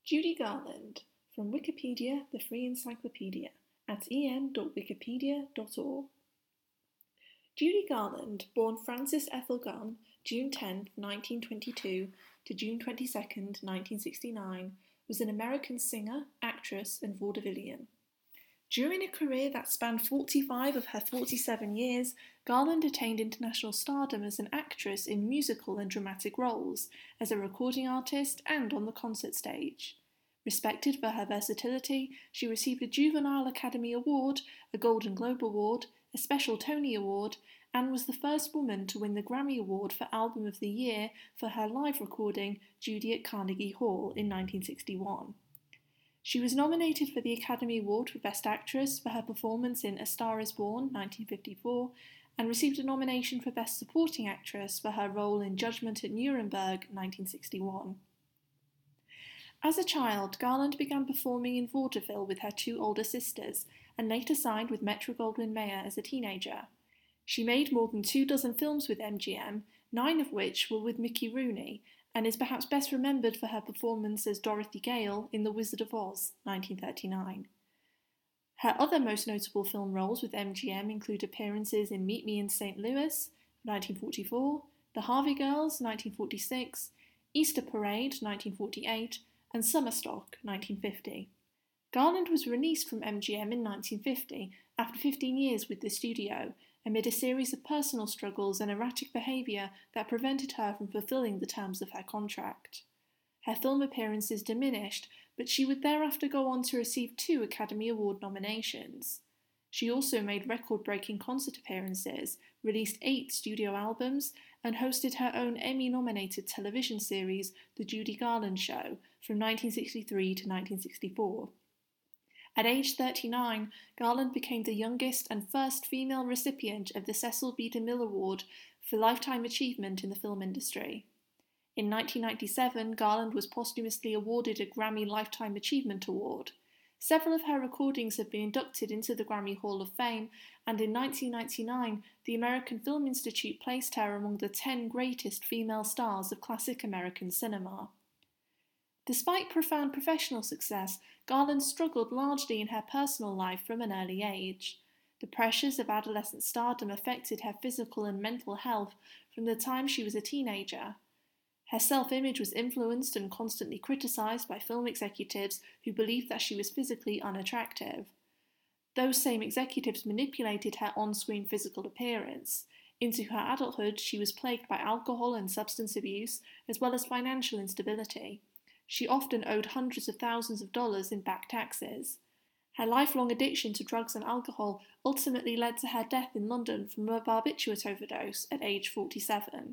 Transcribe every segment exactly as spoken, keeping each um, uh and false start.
Judy Garland, from Wikipedia, the free encyclopedia, at en dot wikipedia dot org. Judy Garland, born Frances Ethel Gum, June tenth, nineteen twenty-two to June twenty-second, nineteen sixty-nine, was an American singer, actress and vaudevillian. During a career that spanned forty-five of her forty-seven years, Garland attained international stardom as an actress in musical and dramatic roles, as a recording artist and on the concert stage. Respected for her versatility, she received a Juvenile Academy Award, a Golden Globe Award, a Special Tony Award, and was the first woman to win the Grammy Award for Album of the Year for her live recording Judy at Carnegie Hall in nineteen sixty-one. She was nominated for the Academy Award for Best Actress for her performance in A Star is Born, nineteen fifty-four, and received a nomination for Best Supporting Actress for her role in Judgment at Nuremberg, nineteen sixty-one. As a child, Garland began performing in vaudeville with her two older sisters, and later signed with Metro-Goldwyn-Mayer as a teenager. She made more than two dozen films with M G M, nine of which were with Mickey Rooney, and is perhaps best remembered for her performance as Dorothy Gale in The Wizard of Oz, nineteen thirty-nine. Her other most notable film roles with M G M include appearances in Meet Me in Saint Louis, nineteen forty-four, The Harvey Girls, nineteen forty-six, Easter Parade, nineteen forty-eight, and Summer Stock, nineteen fifty. Garland was released from M G M in nineteen fifty after fifteen years with the studio, amid a series of personal struggles and erratic behaviour that prevented her from fulfilling the terms of her contract. Her film appearances diminished, but she would thereafter go on to receive two Academy Award nominations. She also made record-breaking concert appearances, released eight studio albums, and hosted her own Emmy-nominated television series, The Judy Garland Show, from nineteen sixty-three to nineteen sixty-four. At age thirty-nine, Garland became the youngest and first female recipient of the Cecil B. DeMille Award for Lifetime Achievement in the Film Industry. In nineteen ninety-seven, Garland was posthumously awarded a Grammy Lifetime Achievement Award. Several of her recordings have been inducted into the Grammy Hall of Fame, and in nineteen ninety-nine, the American Film Institute placed her among the ten greatest female stars of classic American cinema. Despite profound professional success, Garland struggled largely in her personal life from an early age. The pressures of adolescent stardom affected her physical and mental health from the time she was a teenager. Her self-image was influenced and constantly criticised by film executives who believed that she was physically unattractive. Those same executives manipulated her on-screen physical appearance. Into her adulthood, she was plagued by alcohol and substance abuse, as well as financial instability. She often owed hundreds of thousands of dollars in back taxes. Her lifelong addiction to drugs and alcohol ultimately led to her death in London from a barbiturate overdose at age forty-seven.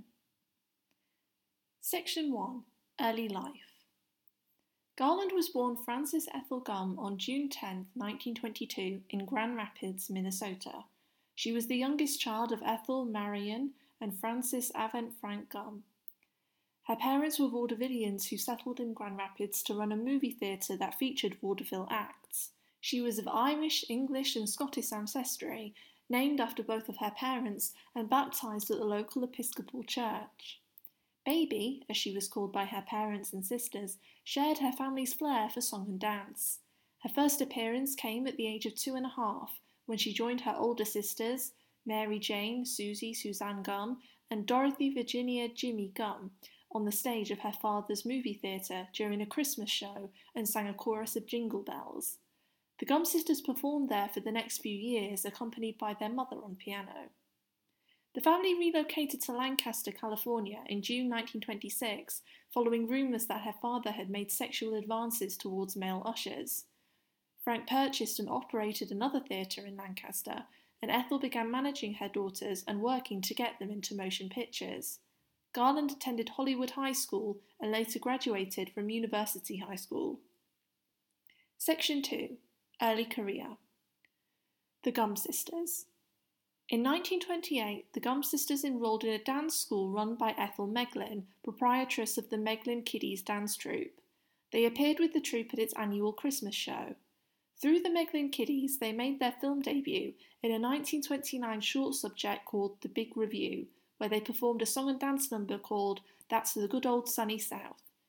Section one. Early Life. Garland was born Frances Ethel Gum on June tenth, nineteen twenty-two, in Grand Rapids, Minnesota. She was the youngest child of Ethel Marion and Francis Avent Frank Gum. Her parents were vaudevillians who settled in Grand Rapids to run a movie theatre that featured vaudeville acts. She was of Irish, English and Scottish ancestry, named after both of her parents and baptised at the local Episcopal church. Baby, as she was called by her parents and sisters, shared her family's flair for song and dance. Her first appearance came at the age of two and a half, when she joined her older sisters, Mary Jane, Susie, Suzanne Gum, and Dorothy Virginia Jimmy Gum, on the stage of her father's movie theatre during a Christmas show and sang a chorus of Jingle Bells. The Gum sisters performed there for the next few years, accompanied by their mother on piano. The family relocated to Lancaster, California in June nineteen twenty-six, following rumours that her father had made sexual advances towards male ushers. Frank purchased and operated another theatre in Lancaster, and Ethel began managing her daughters and working to get them into motion pictures. Garland attended Hollywood High School and later graduated from University High School. Section two. Early Career. The Gum Sisters. In nineteen twenty-eight, the Gum sisters enrolled in a dance school run by Ethel Meglin, proprietress of the Meglin Kiddies dance troupe. They appeared with the troupe at its annual Christmas show. Through the Meglin Kiddies, they made their film debut in a nineteen twenty-nine short subject called The Big Review, where they performed a song and dance number called That's the Good Old Sunny South.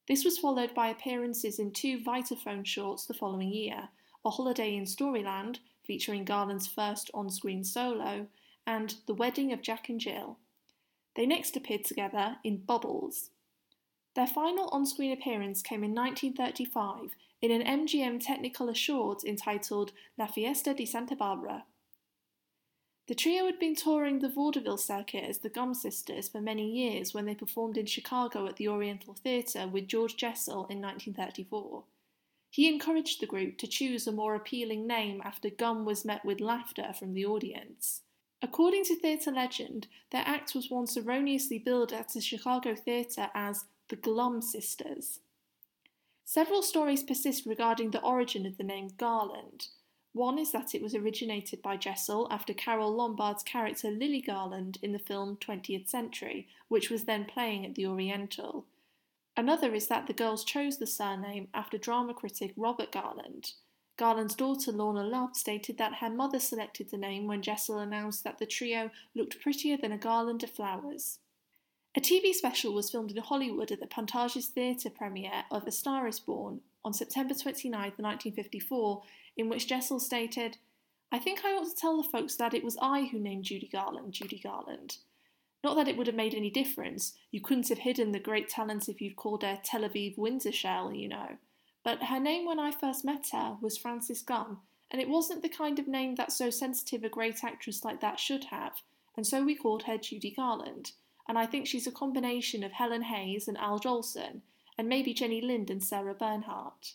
This was followed by appearances in two Vitaphone shorts the following year, A Holiday in Storyland, featuring Garland's first on-screen solo, and The Wedding of Jack and Jill. They next appeared together in Bubbles. Their final on-screen appearance came in nineteen thirty-five in an M G M Technicolor short entitled La Fiesta de Santa Barbara. The trio had been touring the vaudeville circuit as the Gum Sisters for many years when they performed in Chicago at the Oriental Theatre with George Jessel in nineteen thirty-four. He encouraged the group to choose a more appealing name after Gum was met with laughter from the audience. According to theatre legend, their act was once erroneously billed at a Chicago theatre as the Glum Sisters. Several stories persist regarding the origin of the name Garland. One is that it was originated by Jessel after Carole Lombard's character Lily Garland in the film twentieth Century, which was then playing at the Oriental. Another is that the girls chose the surname after drama critic Robert Garland. Garland's daughter Lorna Love stated that her mother selected the name when Jessel announced that the trio looked prettier than a garland of flowers. A T V special was filmed in Hollywood at the Pantages Theatre premiere of A Star is Born on September twenty-ninth, nineteen fifty-four, in which Jessel stated, "I think I ought to tell the folks that it was I who named Judy Garland, Judy Garland. Not that it would have made any difference. You couldn't have hidden the great talent if you'd called her Tel Aviv Windsor Shell, you know. But her name when I first met her was Frances Gum, and it wasn't the kind of name that so sensitive a great actress like that should have, and so we called her Judy Garland. And I think she's a combination of Helen Hayes and Al Jolson, and maybe Jenny Lind and Sarah Bernhardt."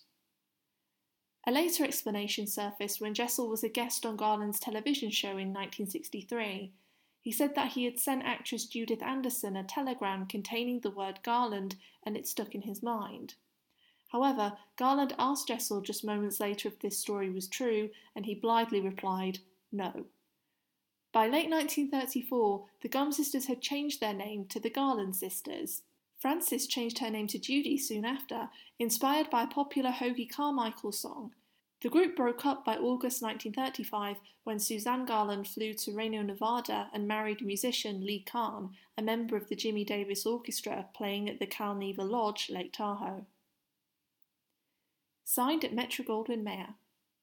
A later explanation surfaced when Jessel was a guest on Garland's television show in nineteen sixty-three. He said that he had sent actress Judith Anderson a telegram containing the word Garland, and it stuck in his mind. However, Garland asked Jessel just moments later if this story was true, and he blithely replied, no. By late nineteen thirty-four, the Gum Sisters had changed their name to the Garland Sisters. Frances changed her name to Judy soon after, inspired by a popular Hoagy Carmichael song. The group broke up by August nineteen thirty-five when Suzanne Garland flew to Reno, Nevada and married musician Lee Kahn, a member of the Jimmy Davis Orchestra playing at the Cal Neva Lodge, Lake Tahoe. Signed at Metro-Goldwyn-Mayer.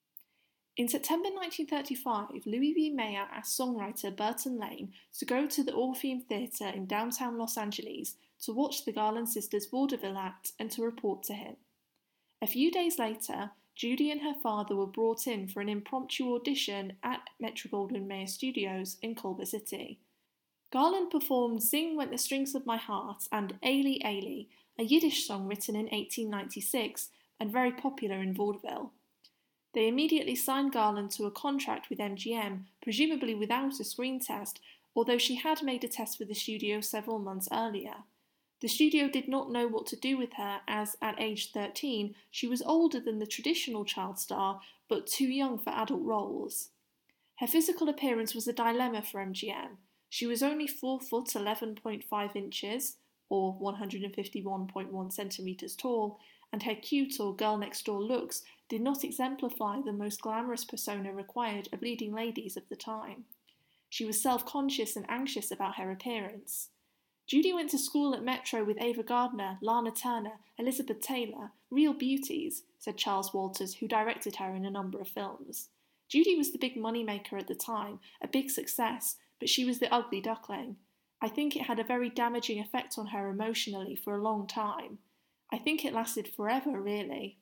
In September nineteen thirty-five, Louis B. Mayer asked songwriter Burton Lane to go to the Orpheum Theatre in downtown Los Angeles to watch the Garland Sisters' vaudeville act and to report to him. A few days later, Judy and her father were brought in for an impromptu audition at Metro-Goldwyn-Mayer Studios in Culver City. Garland performed Sing Went the Strings of My Heart and Ailey Ailey, a Yiddish song written in eighteen ninety-six and very popular in vaudeville. They immediately signed Garland to a contract with M G M, presumably without a screen test, although she had made a test for the studio several months earlier. The studio did not know what to do with her as, at age thirteen, she was older than the traditional child star, but too young for adult roles. Her physical appearance was a dilemma for M G M. She was only four foot eleven point five inches, or one hundred fifty-one point one centimetres tall, and her cute or girl-next-door looks did not exemplify the most glamorous persona required of leading ladies of the time. She was self-conscious and anxious about her appearance. Judy went to school at Metro with Ava Gardner, Lana Turner, Elizabeth Taylor, real beauties, said Charles Walters, who directed her in a number of films. Judy was the big moneymaker at the time, a big success, but she was the ugly duckling. I think it had a very damaging effect on her emotionally for a long time. I think it lasted forever, really.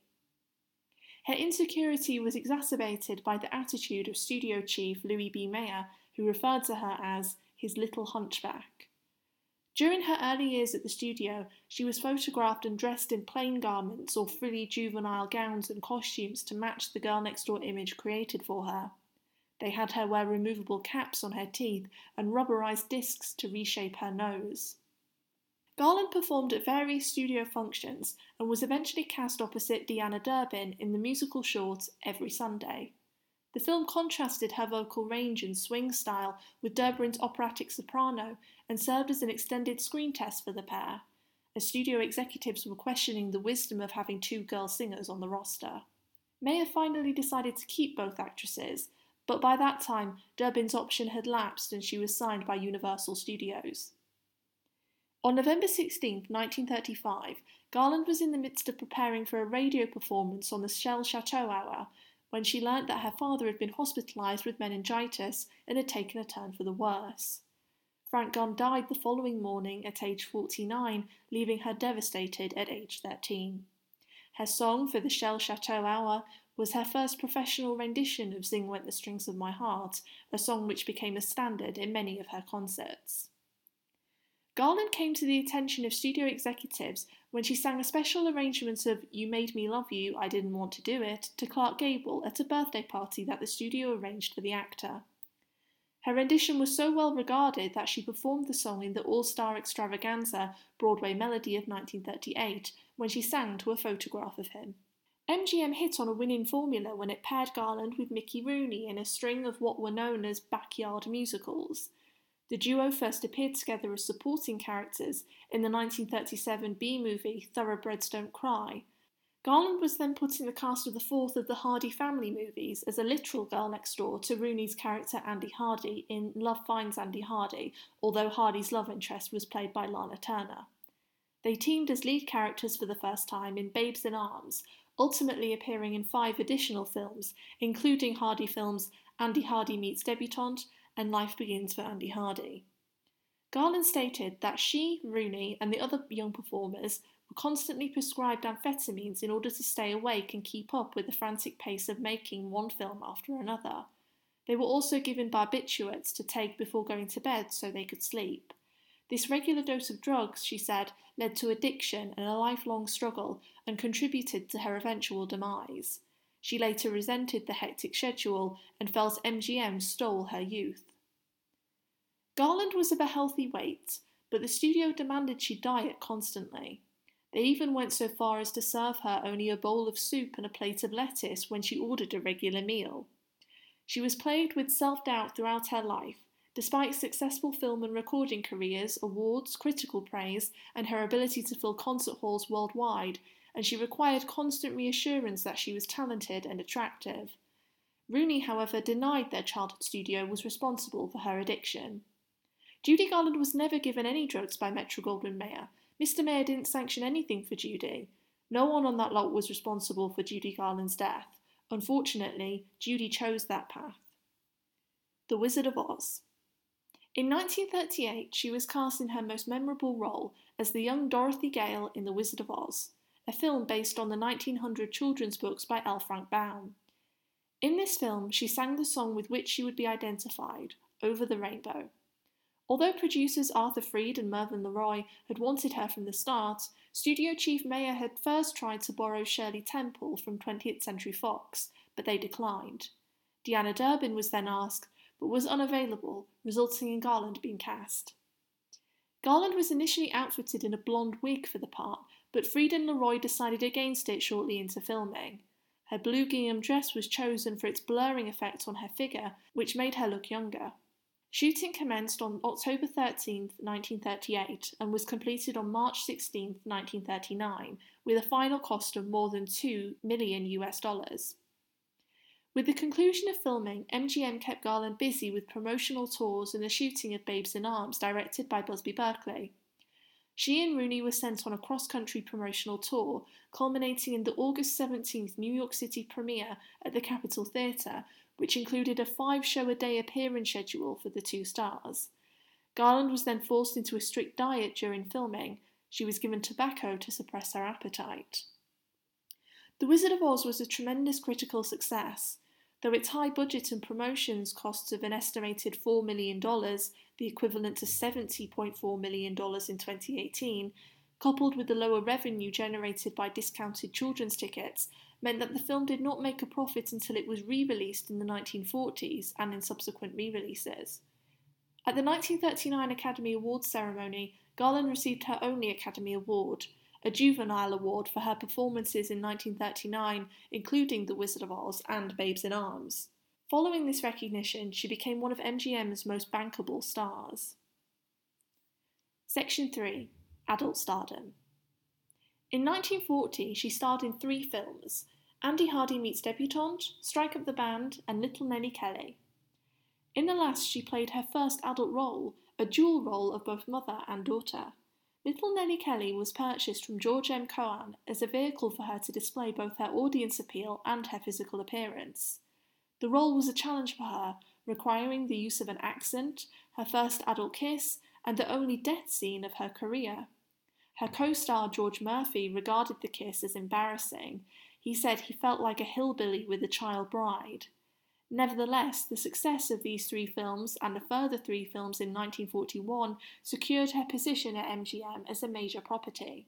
Her insecurity was exacerbated by the attitude of studio chief Louis B. Mayer, who referred to her as his little hunchback. During her early years at the studio, she was photographed and dressed in plain garments or frilly juvenile gowns and costumes to match the girl-next-door image created for her. They had her wear removable caps on her teeth and rubberized discs to reshape her nose. Garland performed at various studio functions and was eventually cast opposite Deanna Durbin in the musical short Every Sunday. The film contrasted her vocal range and swing style with Durbin's operatic soprano and served as an extended screen test for the pair, as studio executives were questioning the wisdom of having two girl singers on the roster. Mayer finally decided to keep both actresses, but by that time Durbin's option had lapsed and she was signed by Universal Studios. On November sixteenth, nineteen thirty-five, Garland was in the midst of preparing for a radio performance on the Shell Chateau Hour when she learnt that her father had been hospitalised with meningitis and had taken a turn for the worse. Frank Gunn died the following morning at age forty-nine, leaving her devastated at age thirteen. Her song for the Shell Chateau Hour was her first professional rendition of Zing Went the Strings of My Heart, a song which became a standard in many of her concerts. Garland came to the attention of studio executives when she sang a special arrangement of You Made Me Love You, I Didn't Want to Do It to Clark Gable at a birthday party that the studio arranged for the actor. Her rendition was so well regarded that she performed the song in the All-Star Extravaganza Broadway Melody of nineteen thirty-eight when she sang to a photograph of him. M G M hit on a winning formula when it paired Garland with Mickey Rooney in a string of what were known as backyard musicals. The duo first appeared together as supporting characters in the nineteen thirty-seven B-movie Thoroughbreds Don't Cry. Garland was then put in the cast of the fourth of the Hardy family movies as a literal girl next door to Rooney's character Andy Hardy in Love Finds Andy Hardy, although Hardy's love interest was played by Lana Turner. They teamed as lead characters for the first time in Babes in Arms, ultimately appearing in five additional films, including Hardy films Andy Hardy Meets Debutante and Life Begins for Andy Hardy. Garland stated that she, Rooney, and the other young performers were constantly prescribed amphetamines in order to stay awake and keep up with the frantic pace of making one film after another. They were also given barbiturates to take before going to bed so they could sleep. This regular dose of drugs, she said, led to addiction and a lifelong struggle and contributed to her eventual demise. She later resented the hectic schedule and felt M G M stole her youth. Garland was of a healthy weight, but the studio demanded she diet constantly. They even went so far as to serve her only a bowl of soup and a plate of lettuce when she ordered a regular meal. She was plagued with self-doubt throughout her life, despite successful film and recording careers, awards, critical praise, and her ability to fill concert halls worldwide, and she required constant reassurance that she was talented and attractive. Rooney, however, denied their childhood studio was responsible for her addiction. Judy Garland was never given any drugs by Metro-Goldwyn-Mayer. Mister Mayer didn't sanction anything for Judy. No one on that lot was responsible for Judy Garland's death. Unfortunately, Judy chose that path. The Wizard of Oz. In nineteen thirty-eight, she was cast in her most memorable role as the young Dorothy Gale in The Wizard of Oz, a film based on the nineteen hundred children's books by L. Frank Baum. In this film, she sang the song with which she would be identified, Over the Rainbow. Although producers Arthur Freed and Mervyn LeRoy had wanted her from the start, studio chief Mayer had first tried to borrow Shirley Temple from twentieth Century Fox, but they declined. Deanna Durbin was then asked, but was unavailable, resulting in Garland being cast. Garland was initially outfitted in a blonde wig for the part, but Freed and LeRoy decided against it shortly into filming. Her blue gingham dress was chosen for its blurring effect on her figure, which made her look younger. Shooting commenced on October thirteenth, nineteen thirty-eight, and was completed on March sixteenth, nineteen thirty-nine, with a final cost of more than two million US dollars. With the conclusion of filming, M G M kept Garland busy with promotional tours and the shooting of Babes in Arms, directed by Busby Berkeley. She and Rooney were sent on a cross-country promotional tour, culminating in the August seventeenth New York City premiere at the Capitol Theatre, which included a five-show-a-day appearance schedule for the two stars. Garland was then forced into a strict diet during filming. She was given tobacco to suppress her appetite. The Wizard of Oz was a tremendous critical success. Though its high budget and promotions costs of an estimated four million dollars, the equivalent to seventy point four million dollars in twenty eighteen, coupled with the lower revenue generated by discounted children's tickets, meant that the film did not make a profit until it was re-released in the nineteen forties and in subsequent re-releases. At the nineteen thirty-nine Academy Awards ceremony, Garland received her only Academy Award, a juvenile award for her performances in nineteen thirty-nine, including The Wizard of Oz and Babes in Arms. Following this recognition, she became one of M G M's most bankable stars. Section three. Adult Stardom. In nineteen forty, she starred in three films: Andy Hardy Meets Debutante, Strike Up the Band, and Little Nellie Kelly. In the last, she played her first adult role, a dual role of both mother and daughter. Little Nellie Kelly was purchased from George M. Cohan as a vehicle for her to display both her audience appeal and her physical appearance. The role was a challenge for her, requiring the use of an accent, her first adult kiss, and the only death scene of her career. Her co-star George Murphy regarded the kiss as embarrassing. He said he felt like a hillbilly with a child bride. Nevertheless, the success of these three films and a further three films in nineteen forty-one secured her position at M G M as a major property.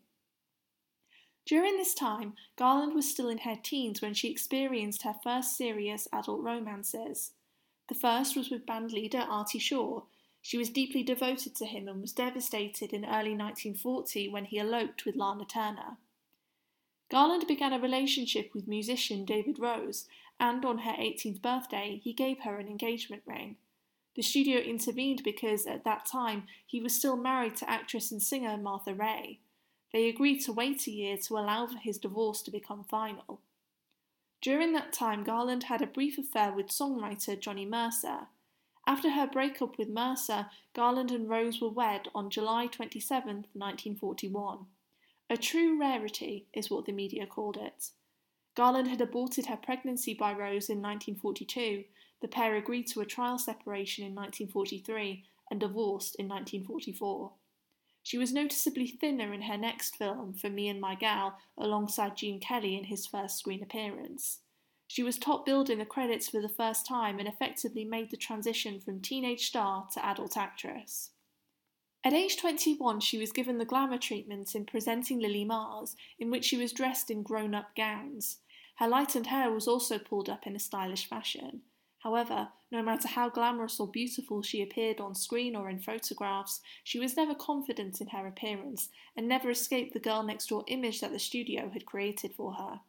During this time, Garland was still in her teens when she experienced her first serious adult romances. The first was with bandleader Artie Shaw. She was deeply devoted to him and was devastated in early nineteen forty when he eloped with Lana Turner. Garland began a relationship with musician David Rose, and on her eighteenth birthday he gave her an engagement ring. The studio intervened because at that time he was still married to actress and singer Martha Raye. They agreed to wait a year to allow for his divorce to become final. During that time, Garland had a brief affair with songwriter Johnny Mercer. After her breakup with Mercer, Garland and Rose were wed on July twenty-seventh, nineteen forty-one. A true rarity is what the media called it. Garland had aborted her pregnancy by Rose in nineteen forty-two, the pair agreed to a trial separation in nineteen forty-three, and divorced in nineteen forty-four. She was noticeably thinner in her next film, For Me and My Gal, alongside Gene Kelly in his first screen appearance. She was top billed in the credits for the first time and effectively made the transition from teenage star to adult actress. At age twenty-one, she was given the glamour treatment in Presenting Lily Mars, in which she was dressed in grown-up gowns. Her lightened hair was also pulled up in a stylish fashion. However, no matter how glamorous or beautiful she appeared on screen or in photographs, she was never confident in her appearance and never escaped the girl-next-door image that the studio had created for her.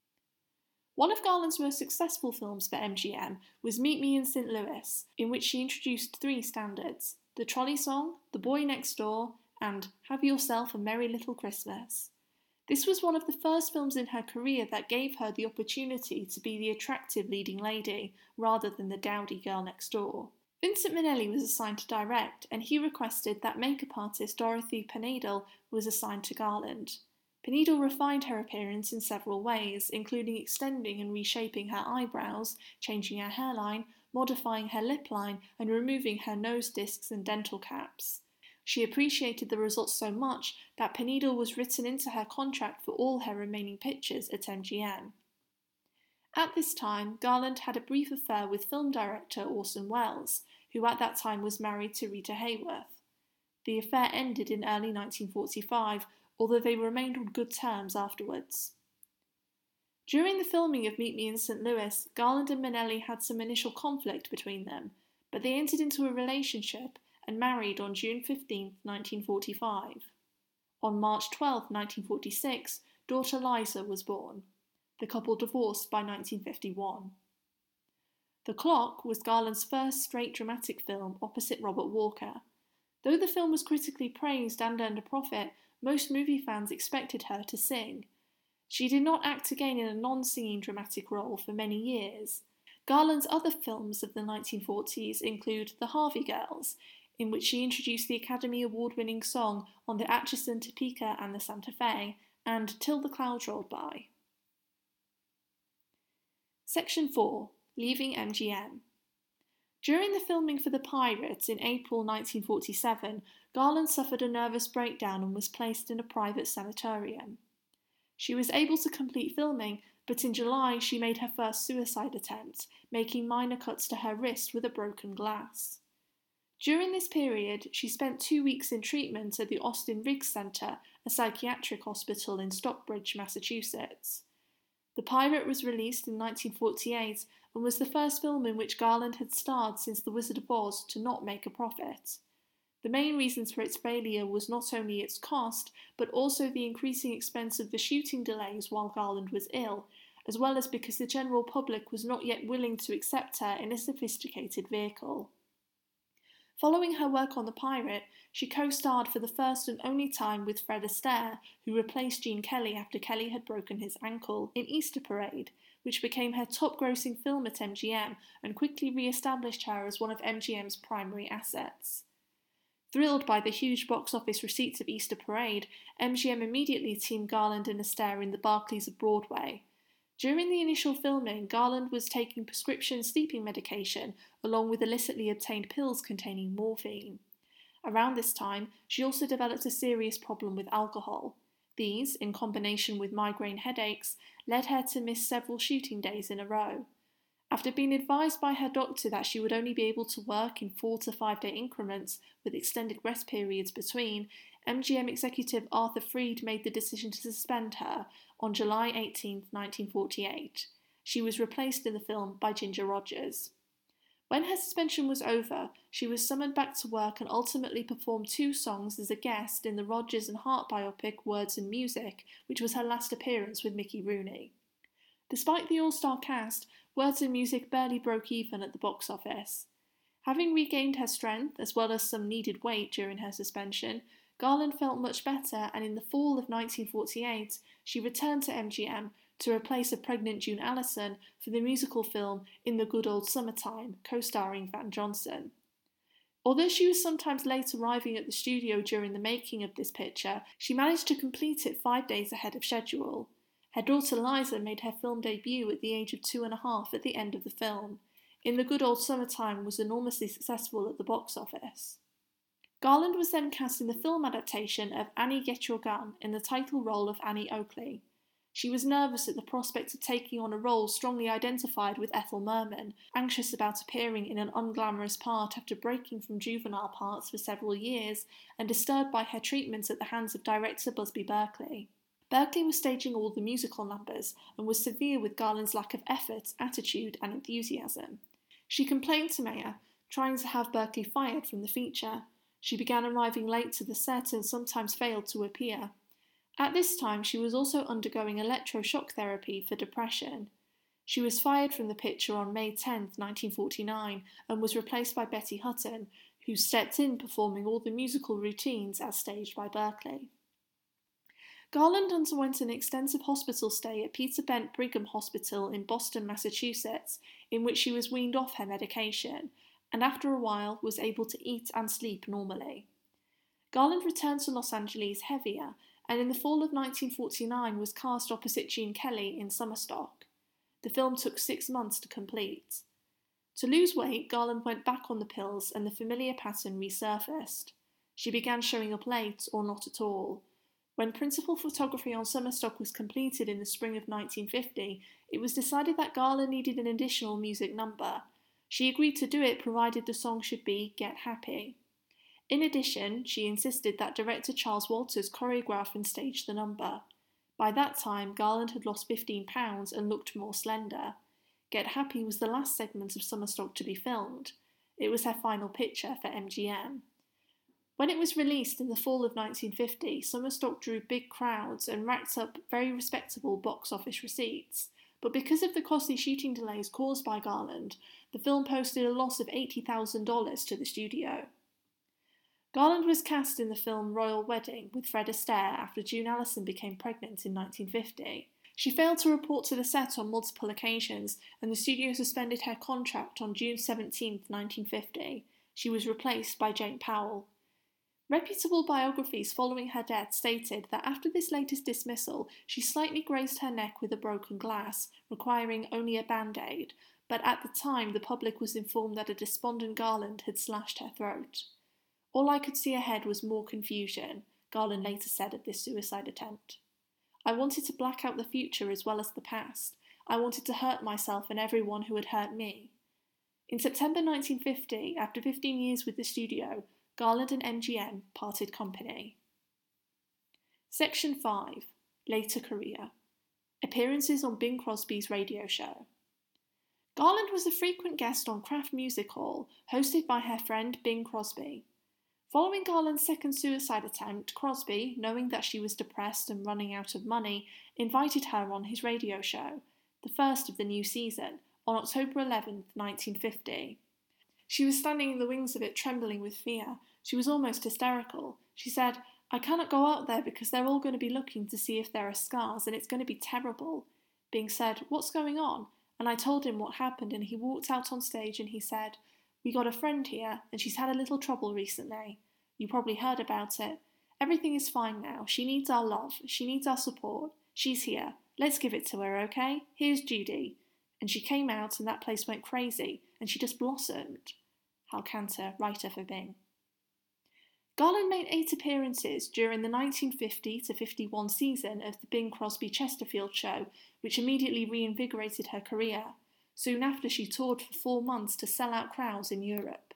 One of Garland's most successful films for M G M was Meet Me in Saint Louis, in which she introduced three standards: The Trolley Song, The Boy Next Door, and Have Yourself a Merry Little Christmas. This was one of the first films in her career that gave her the opportunity to be the attractive leading lady, rather than the dowdy girl next door. Vincent Minnelli was assigned to direct, and he requested that makeup artist Dorothy Penadel was assigned to Garland. Penadel refined her appearance in several ways, including extending and reshaping her eyebrows, changing her hairline, modifying her lip line, and removing her nose discs and dental caps. She appreciated the results so much that Penadel was written into her contract for all her remaining pictures at M G M. At this time, Garland had a brief affair with film director Orson Welles, who at that time was married to Rita Hayworth. The affair ended in early nineteen forty-five, although they remained on good terms afterwards. During the filming of Meet Me in Saint Louis, Garland and Minnelli had some initial conflict between them, but they entered into a relationship and married on June fifteenth, nineteen forty-five. On March twelfth, nineteen forty-six, daughter Liza was born. The couple divorced by nineteen fifty-one. The Clock was Garland's first straight dramatic film opposite Robert Walker. Though the film was critically praised and earned a profit, most movie fans expected her to sing. She did not act again in a non-singing dramatic role for many years. Garland's other films of the nineteen forties include The Harvey Girls, in which she introduced the Academy Award-winning song on the Atchison Topeka and the Santa Fe, and Till the Clouds Rolled By. Section four. Leaving M G M. During the filming for The Pirates in April nineteen forty-seven, Garland suffered a nervous breakdown and was placed in a private sanatorium. She was able to complete filming, but in July she made her first suicide attempt, making minor cuts to her wrist with a broken glass. During this period, she spent two weeks in treatment at the Austin Riggs Center, a psychiatric hospital in Stockbridge, Massachusetts. The Pirate was released in nineteen forty-eight and was the first film in which Garland had starred since The Wizard of Oz to not make a profit. The main reasons for its failure was not only its cost, but also the increasing expense of the shooting delays while Garland was ill, as well as because the general public was not yet willing to accept her in a sophisticated vehicle. Following her work on The Pirate, she co-starred for the first and only time with Fred Astaire, who replaced Gene Kelly after Kelly had broken his ankle, in Easter Parade, which became her top-grossing film at M G M and quickly re-established her as one of M G M's primary assets. Thrilled by the huge box office receipts of Easter Parade, M G M immediately teamed Garland and Astaire in the Barclays of Broadway. During the initial filming, Garland was taking prescription sleeping medication along with illicitly obtained pills containing morphine. Around this time, she also developed a serious problem with alcohol. These, in combination with migraine headaches, led her to miss several shooting days in a row. After being advised by her doctor that she would only be able to work in four to five day increments with extended rest periods between, M G M executive Arthur Freed made the decision to suspend her on July eighteenth, nineteen forty-eight. She was replaced in the film by Ginger Rogers. When her suspension was over, she was summoned back to work and ultimately performed two songs as a guest in the Rogers and Hart biopic Words and Music, which was her last appearance with Mickey Rooney. Despite the all-star cast, Words and Music barely broke even at the box office. Having regained her strength, as well as some needed weight during her suspension, Garland felt much better, and in the fall of nineteen forty-eight, she returned to M G M to replace a pregnant June Allison for the musical film In the Good Old Summertime, co-starring Van Johnson. Although she was sometimes late arriving at the studio during the making of this picture, she managed to complete it five days ahead of schedule. Her daughter Liza made her film debut at the age of two and a half at the end of the film. In the Good Old Summertime was enormously successful at the box office. Garland was then cast in the film adaptation of Annie Get Your Gun in the title role of Annie Oakley. She was nervous at the prospect of taking on a role strongly identified with Ethel Merman, anxious about appearing in an unglamorous part after breaking from juvenile parts for several years, and disturbed by her treatment at the hands of director Busby Berkeley. Berkeley was staging all the musical numbers and was severe with Garland's lack of effort, attitude, and enthusiasm. She complained to Mayer, trying to have Berkeley fired from the feature. She began arriving late to the set and sometimes failed to appear. At this time, she was also undergoing electroshock therapy for depression. She was fired from the picture on May tenth, nineteen forty-nine, and was replaced by Betty Hutton, who stepped in performing all the musical routines as staged by Berkeley. Garland underwent an extensive hospital stay at Peter Bent Brigham Hospital in Boston, Massachusetts, in which she was weaned off her medication, and after a while was able to eat and sleep normally. Garland returned to Los Angeles heavier, and in the fall of nineteen forty-nine was cast opposite Gene Kelly in Summerstock. The film took six months to complete. To lose weight, Garland went back on the pills and the familiar pattern resurfaced. She began showing up late or not at all. When principal photography on Summerstock was completed in the spring of nineteen fifty, it was decided that Garland needed an additional music number. She agreed to do it provided the song should be Get Happy. In addition, she insisted that director Charles Walters choreograph and stage the number. By that time, Garland had lost fifteen pounds and looked more slender. Get Happy was the last segment of Summerstock to be filmed. It was her final picture for M G M. When it was released in the fall of nineteen fifty, Summerstock drew big crowds and racked up very respectable box office receipts. But because of the costly shooting delays caused by Garland, the film posted a loss of eighty thousand dollars to the studio. Garland was cast in the film Royal Wedding with Fred Astaire after June Allison became pregnant in nineteen fifty. She failed to report to the set on multiple occasions, and the studio suspended her contract on June seventeenth, nineteen fifty. She was replaced by Jane Powell. Reputable biographies following her death stated that after this latest dismissal, she slightly grazed her neck with a broken glass, requiring only a band-aid, but at the time the public was informed that a despondent Garland had slashed her throat. All I could see ahead was more confusion, Garland later said of this suicide attempt. I wanted to black out the future as well as the past. I wanted to hurt myself and everyone who had hurt me. In September nineteen fifty, after fifteen years with the studio, Garland and M G M parted company. Section five. Later career. Appearances on Bing Crosby's radio show. Garland was a frequent guest on Kraft Music Hall, hosted by her friend Bing Crosby. Following Garland's second suicide attempt, Crosby, knowing that she was depressed and running out of money, invited her on his radio show, the first of the new season, on October eleventh, nineteen fifty. She was standing in the wings of it, trembling with fear. She was almost hysterical. She said, "I cannot go out there because they're all going to be looking to see if there are scars, and it's going to be terrible." Bing said, "What's going on?" And I told him what happened, and he walked out on stage and he said, "We got a friend here, and she's had a little trouble recently. You probably heard about it. Everything is fine now. She needs our love. She needs our support. She's here. Let's give it to her, okay? Here's Judy." And she came out and that place went crazy, and she just blossomed. Hal Kanter, writer for Bing. Garland made eight appearances during the nineteen fifty to fifty-one season of the Bing Crosby Chesterfield show, which immediately reinvigorated her career. Soon after, she toured for four months to sell out crowds in Europe.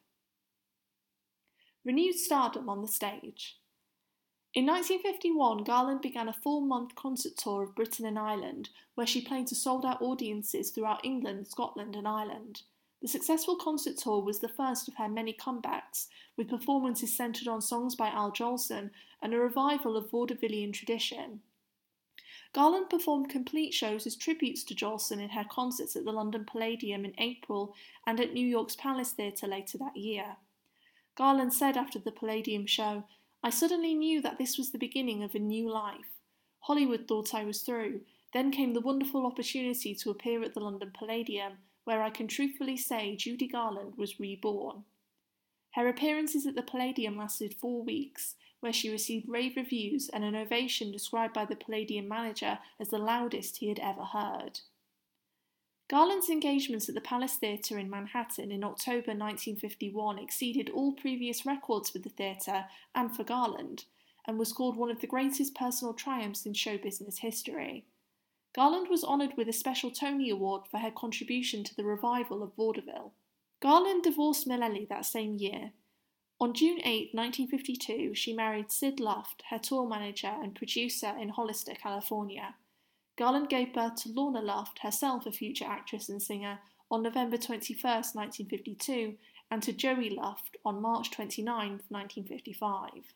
Renewed stardom on the stage. In nineteen fifty-one, Garland began a four-month concert tour of Britain and Ireland, where she played to sold-out audiences throughout England, Scotland and Ireland. The successful concert tour was the first of her many comebacks, with performances centred on songs by Al Jolson and a revival of vaudevillian tradition. Garland performed complete shows as tributes to Jolson in her concerts at the London Palladium in April and at New York's Palace Theatre later that year. Garland said after the Palladium show, "I suddenly knew that this was the beginning of a new life. Hollywood thought I was through. Then came the wonderful opportunity to appear at the London Palladium, where I can truthfully say Judy Garland was reborn." Her appearances at the Palladium lasted four weeks, where she received rave reviews and an ovation described by the Palladium manager as the loudest he had ever heard. Garland's engagements at the Palace Theatre in Manhattan in October nineteen fifty-one exceeded all previous records for the theatre and for Garland, and was called one of the greatest personal triumphs in show business history. Garland was honoured with a special Tony Award for her contribution to the revival of vaudeville. Garland divorced Mullally that same year. On June eighth, nineteen fifty-two, she married Sid Luft, her tour manager and producer in Hollister, California. Garland gave birth to Lorna Luft, herself a future actress and singer, on November twenty-first, nineteen fifty-two, and to Joey Luft on March twenty-ninth, nineteen fifty-five.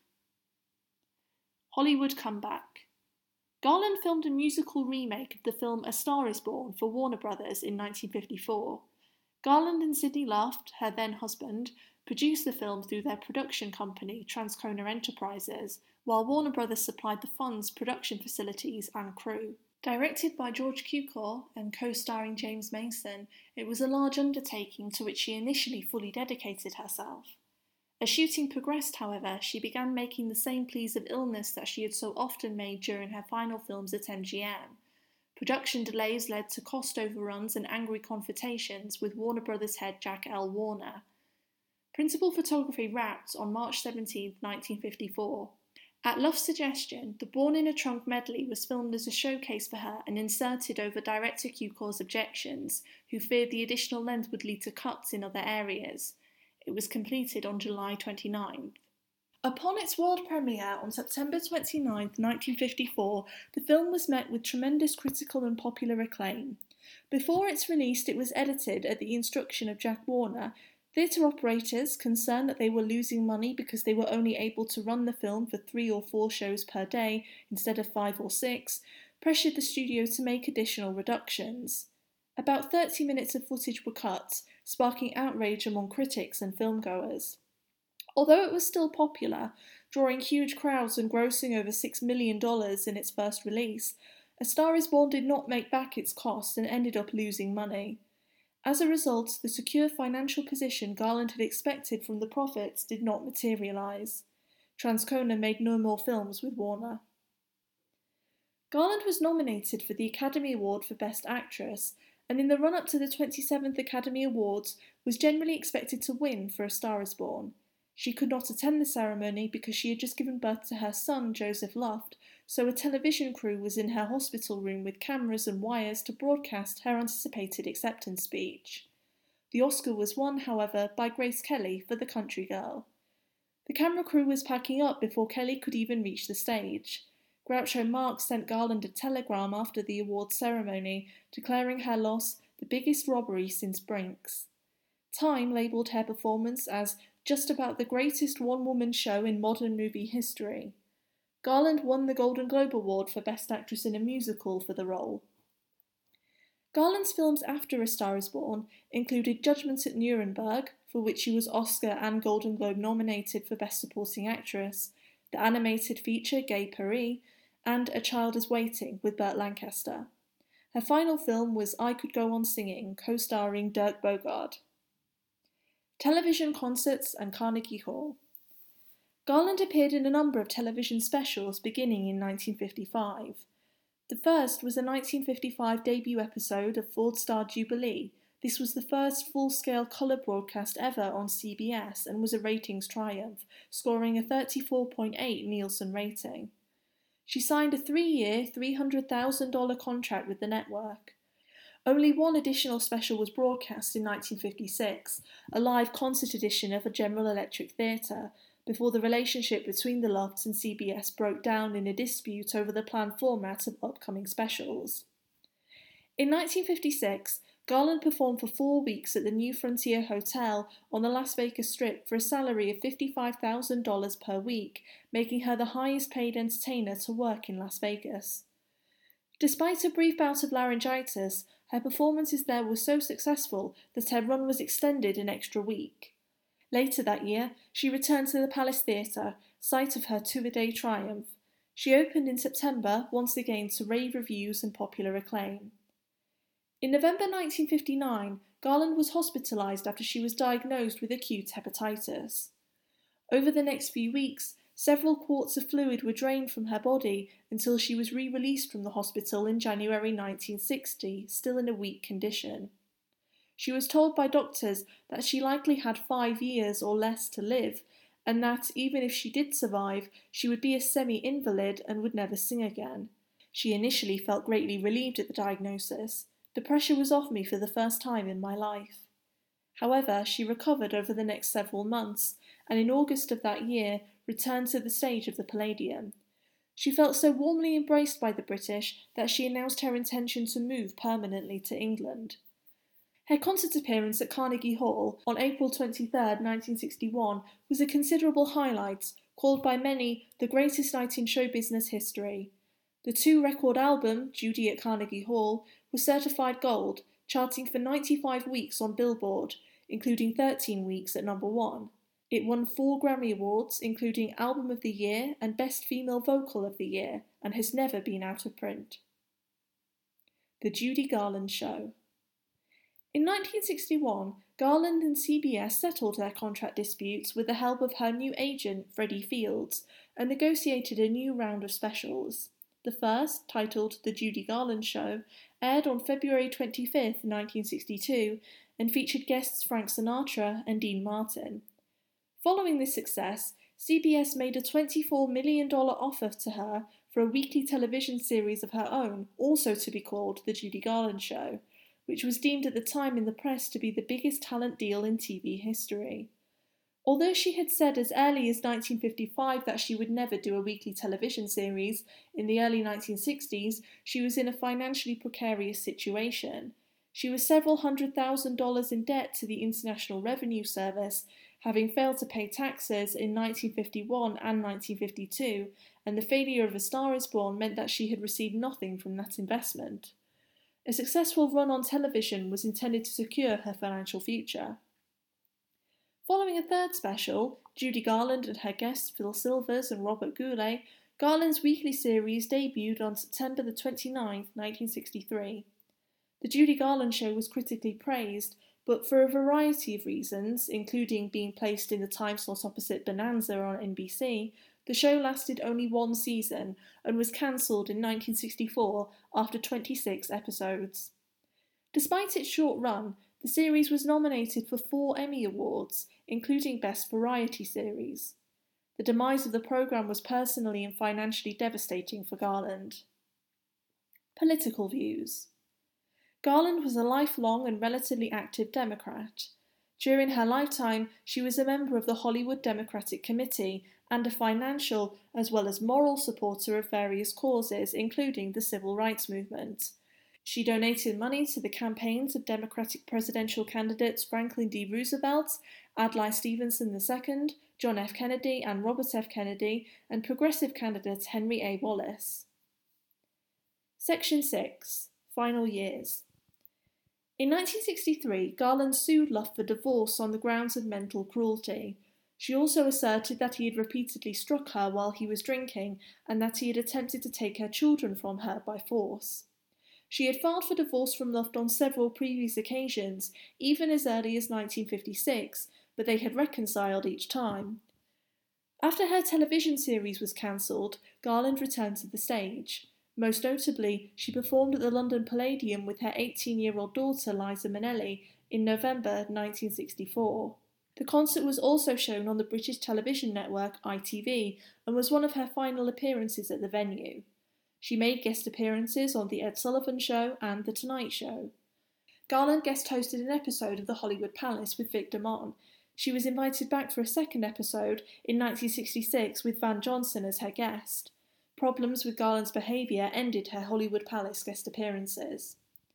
Hollywood comeback. Garland filmed a musical remake of the film A Star is Born for Warner Brothers in nineteen fifty-four. Garland and Sidney Luft, her then husband, produced the film through their production company, Transcona Enterprises, while Warner Brothers supplied the funds, production facilities and crew. Directed by George Cukor and co-starring James Mason, it was a large undertaking to which she initially fully dedicated herself. As shooting progressed, however, she began making the same pleas of illness that she had so often made during her final films at M G M. Production delays led to cost overruns and angry confrontations with Warner Brothers head Jack L. Warner. Principal photography wrapped on March seventeenth, nineteen fifty-four. At Luft's suggestion, the Born in a Trunk medley was filmed as a showcase for her and inserted over director Cukor's objections, who feared the additional length would lead to cuts in other areas. It was completed on July twenty-ninth. Upon its world premiere on September twenty-ninth, nineteen fifty-four, the film was met with tremendous critical and popular acclaim. Before its release, it was edited at the instruction of Jack Warner. Theatre operators, concerned that they were losing money because they were only able to run the film for three or four shows per day instead of five or six, pressured the studio to make additional reductions. About thirty minutes of footage were cut, sparking outrage among critics and filmgoers. Although it was still popular, drawing huge crowds and grossing over six million dollars in its first release, A Star is Born did not make back its cost and ended up losing money. As a result, the secure financial position Garland had expected from the profits did not materialise. Transcona made no more films with Warner. Garland was nominated for the Academy Award for Best Actress, and in the run-up to the twenty-seventh Academy Awards was generally expected to win for A Star is Born. She could not attend the ceremony because she had just given birth to her son, Joseph Luft, so a television crew was in her hospital room with cameras and wires to broadcast her anticipated acceptance speech. The Oscar was won, however, by Grace Kelly for The Country Girl. The camera crew was packing up before Kelly could even reach the stage. Groucho Marx sent Garland a telegram after the awards ceremony, declaring her loss the biggest robbery since Brinks. Time labelled her performance as just about the greatest one-woman show in modern movie history. Garland won the Golden Globe Award for Best Actress in a Musical for the role. Garland's films after A Star is Born included Judgment at Nuremberg, for which she was Oscar and Golden Globe nominated for Best Supporting Actress, the animated feature Gay Paris, and A Child is Waiting with Burt Lancaster. Her final film was I Could Go On Singing, co-starring Dirk Bogarde. Television concerts and Carnegie Hall. Garland appeared in a number of television specials beginning in nineteen fifty-five. The first was a nineteen fifty-five debut episode of Ford Star Jubilee. This was the first full-scale colour broadcast ever on C B S and was a ratings triumph, scoring a thirty-four point eight Nielsen rating. She signed a three-year, three hundred thousand dollars contract with the network. Only one additional special was broadcast in nineteen fifty-six, a live concert edition of a General Electric theatre, before the relationship between the Lofts and C B S broke down in a dispute over the planned format of upcoming specials. In nineteen fifty-six, Garland performed for four weeks at the New Frontier Hotel on the Las Vegas Strip for a salary of fifty-five thousand dollars per week, making her the highest paid entertainer to work in Las Vegas. Despite a brief bout of laryngitis, her performances there were so successful that her run was extended an extra week. Later that year, she returned to the Palace Theatre, site of her two-a-day triumph. She opened in September, once again to rave reviews and popular acclaim. In November nineteen fifty-nine, Garland was hospitalised after she was diagnosed with acute hepatitis. Over the next few weeks, several quarts of fluid were drained from her body until she was re-released from the hospital in January nineteen sixty, still in a weak condition. She was told by doctors that she likely had five years or less to live, and that, even if she did survive, she would be a semi-invalid and would never sing again. She initially felt greatly relieved at the diagnosis. The pressure was off me for the first time in my life. However, she recovered over the next several months, and in August of that year returned to the stage of the Palladium. She felt so warmly embraced by the British that she announced her intention to move permanently to England. Her concert appearance at Carnegie Hall on April twenty-third, nineteen sixty-one was a considerable highlight, called by many the greatest night in show business history. The two-record album, Judy at Carnegie Hall, was certified gold, charting for ninety-five weeks on Billboard, including thirteen weeks at number one. It won four Grammy Awards, including Album of the Year and Best Female Vocal of the Year, and has never been out of print. The Judy Garland Show. In nineteen sixty-one, Garland and C B S settled their contract disputes with the help of her new agent, Freddie Fields, and negotiated a new round of specials. The first, titled The Judy Garland Show, aired on February twenty-fifth, nineteen sixty-two, and featured guests Frank Sinatra and Dean Martin. Following this success, C B S made a twenty-four million dollars offer to her for a weekly television series of her own, also to be called The Judy Garland Show, which was deemed at the time in the press to be the biggest talent deal in T V history. Although she had said as early as nineteen fifty-five that she would never do a weekly television series, in the early nineteen sixties she was in a financially precarious situation. She was several hundred thousand dollars in debt to the International Revenue Service, having failed to pay taxes in nineteen fifty-one and nineteen fifty-two, and the failure of A Star is Born meant that she had received nothing from that investment. A successful run on television was intended to secure her financial future. Following a third special, Judy Garland and her guests Phil Silvers and Robert Goulet, Garland's weekly series debuted on September the twenty-ninth, nineteen sixty-three. The Judy Garland Show was critically praised, but for a variety of reasons, including being placed in the time slot opposite Bonanza on N B C, the show lasted only one season and was cancelled in nineteen sixty-four after twenty-six episodes. Despite its short run, the series was nominated for four Emmy Awards, including Best Variety Series. The demise of the programme was personally and financially devastating for Garland. Political views. Garland was a lifelong and relatively active Democrat. During her lifetime, she was a member of the Hollywood Democratic Committee and a financial as well as moral supporter of various causes, including the Civil Rights Movement. She donated money to the campaigns of Democratic presidential candidates Franklin D. Roosevelt, Adlai Stevenson the Second, John F. Kennedy and Robert F. Kennedy, and progressive candidate Henry A. Wallace. Section six. Final Years. In nineteen sixty-three, Garland sued Luft for divorce on the grounds of mental cruelty. She also asserted that he had repeatedly struck her while he was drinking and that he had attempted to take her children from her by force. She had filed for divorce from Luft on several previous occasions, even as early as nineteen fifty-six, but they had reconciled each time. After her television series was cancelled, Garland returned to the stage. Most notably, she performed at the London Palladium with her eighteen-year-old daughter Liza Minnelli in November nineteen sixty-four. The concert was also shown on the British television network I T V and was one of her final appearances at the venue. She made guest appearances on The Ed Sullivan Show and The Tonight Show. Garland guest hosted an episode of the Hollywood Palace with Vic Damone. She was invited back for a second episode in nineteen sixty-six with Van Johnson as her guest. Problems with Garland's behaviour ended her Hollywood Palace guest appearances.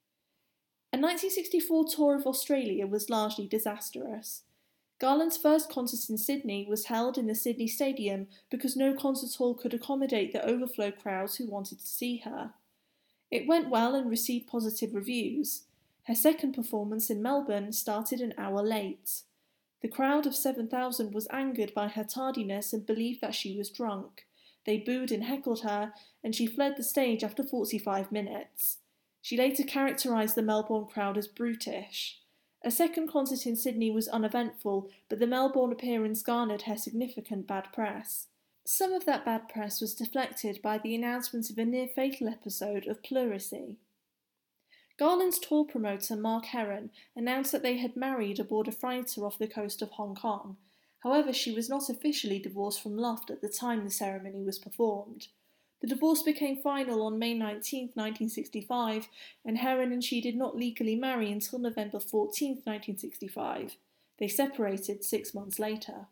A nineteen sixty-four tour of Australia was largely disastrous. Garland's first concert in Sydney was held in the Sydney Stadium because no concert hall could accommodate the overflow crowds who wanted to see her. It went well and received positive reviews. Her second performance in Melbourne started an hour late. The crowd of seven thousand was angered by her tardiness and believed that she was drunk. They booed and heckled her, and she fled the stage after forty-five minutes. She later characterised the Melbourne crowd as brutish. A second concert in Sydney was uneventful, but the Melbourne appearance garnered her significant bad press. Some of that bad press was deflected by the announcement of a near-fatal episode of pleurisy. Garland's tour promoter, Mark Heron, announced that they had married aboard a freighter off the coast of Hong Kong. However, she was not officially divorced from Luft at the time the ceremony was performed. The divorce became final on May nineteenth, nineteen sixty-five, and Heron and she did not legally marry until November fourteenth, nineteen sixty-five. They separated six months later.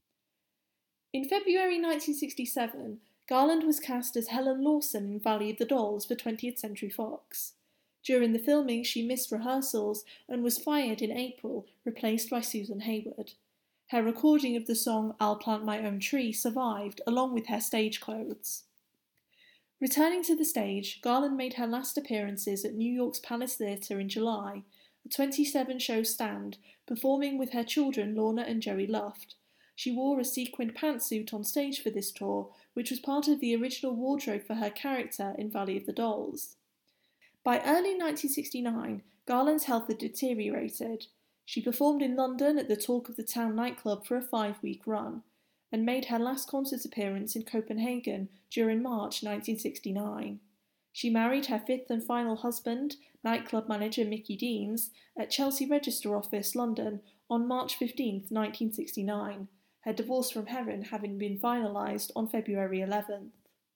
In February nineteen sixty-seven, Garland was cast as Helen Lawson in Valley of the Dolls for twentieth Century Fox. During the filming, she missed rehearsals and was fired in April, replaced by Susan Hayward. Her recording of the song I'll Plant My Own Tree survived, along with her stage clothes. Returning to the stage, Garland made her last appearances at New York's Palace Theatre in July, a twenty-seven show stand, performing with her children Lorna and Joey Luft. She wore a sequined pantsuit on stage for this tour, which was part of the original wardrobe for her character in Valley of the Dolls. By early nineteen sixty-nine, Garland's health had deteriorated. She performed in London at the Talk of the Town nightclub for a five-week run, and made her last concert appearance in Copenhagen during March nineteen sixty-nine. She married her fifth and final husband, nightclub manager Mickey Deans, at Chelsea Register Office, London, on March fifteenth, nineteen sixty-nine, her divorce from Heron having been finalised on February eleventh.